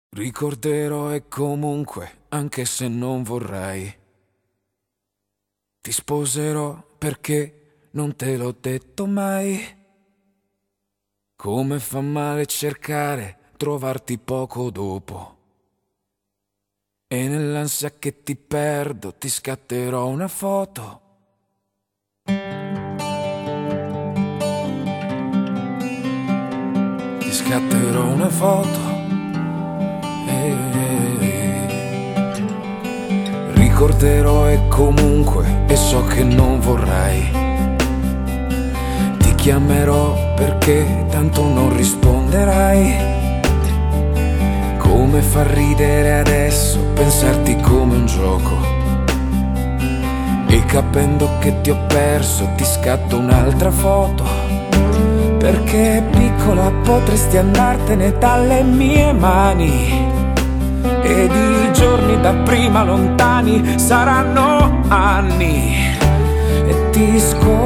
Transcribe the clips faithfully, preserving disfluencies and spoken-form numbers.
Ricorderò e comunque, anche se non vorrei, ti sposerò perché non te l'ho detto mai. Come fa male cercare, trovarti poco dopo. E nell'ansia che ti perdo ti scatterò una foto. Ti scatterò una foto. Eh, eh, eh. Ricorderò e comunque, e so che non vorrai. Ti chiamerò perché tanto non risponderai. Come fa ridere adesso pensarti come un gioco. E capendo che ti ho perso ti scatto un'altra foto. Perché piccola potresti andartene dalle mie mani. Ed i giorni da prima lontani saranno anni. E ti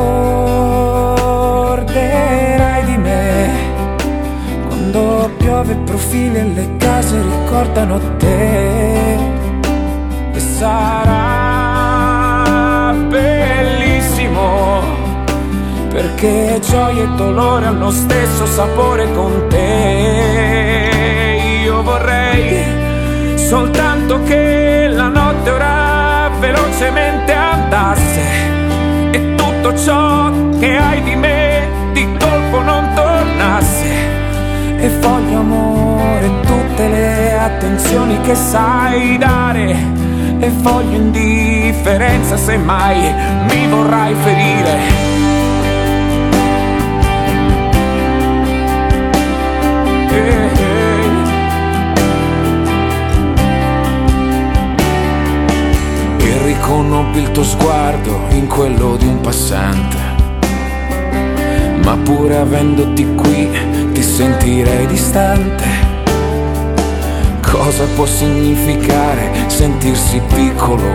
scorderai di me. Quando piove profili e le case ricordano te. E sarà bellissimo, perché gioia e dolore hanno stesso sapore con te. Io vorrei soltanto che la notte ora velocemente andasse e tutto ciò che hai di me di colpo non tornasse. E voglio amore, tutte le attenzioni che sai dare. E voglio indifferenza se mai mi vorrai ferire. Eh, eh. E riconobbi il tuo sguardo in quello di un passante. Ma pure avendoti qui ti sentirei distante. Cosa può significare sentirsi piccolo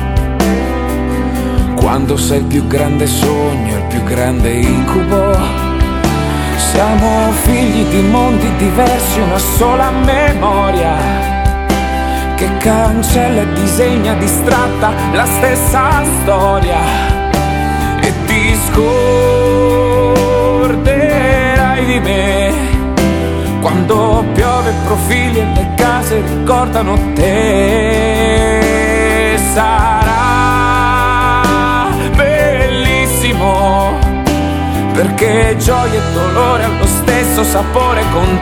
quando sei il più grande sogno, il più grande incubo? Siamo figli di mondi diversi, una sola memoria che cancella e disegna distratta la stessa storia. E ti scorderai di me quando piove profili e le case ricordano te. Sarà bellissimo, perché gioia e dolore hanno lo stesso sapore con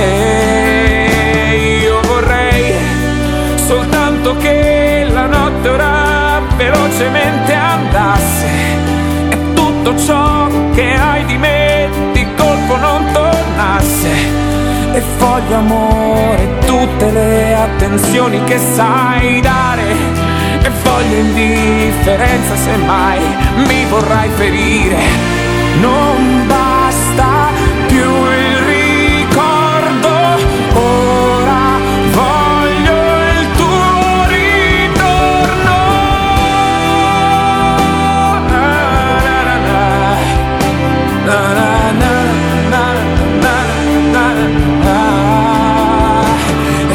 te. Io vorrei soltanto che la notte ora velocemente andasse e tutto ciò che hai di me di colpo non tornasse. E voglio amore, tutte le attenzioni che sai dare. E voglio indifferenza se mai mi vorrai ferire. Non basta più il ricordo, ora voglio il tuo ritorno. Na, na, na, na, na, na, na, na, na. E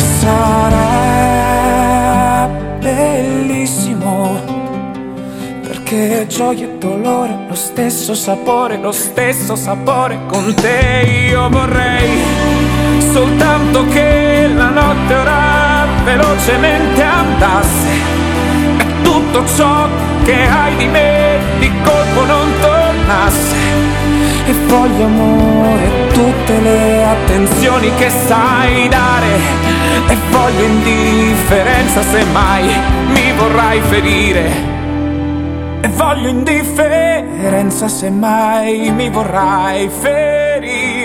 sarà bellissimo, perché gioia e dolore lo stesso sapore, lo stesso sapore con te. Io vorrei soltanto che la notte ora velocemente andasse e tutto ciò che hai di me di colpo non tornasse. E voglio amore, tutte le attenzioni che sai dare. E voglio indifferenza se mai mi vorrai ferire. E voglio indifferenza se mai mi vorrai ferire.